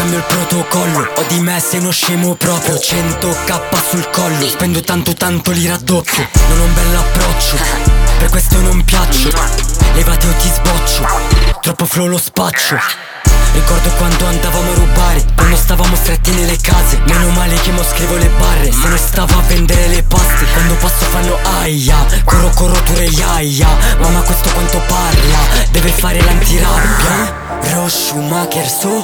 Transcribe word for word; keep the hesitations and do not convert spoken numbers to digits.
cambio il protocollo. Ho di me sei uno scemo proprio. Cento k sul collo, spendo tanto tanto li raddoppio. Non ho un bell'approccio, per questo non piaccio. Levati o ti sboccio, troppo flow lo spaccio. Ricordo quando andavamo a rubare, quando stavamo stretti nelle case. Meno male che mo scrivo le barre, se non stavo a vendere le paste. Quando passo fanno aia, corro corro tu reiaia. Mamma questo quanto parla, deve fare l'antirabbia. Ro Schumacher so,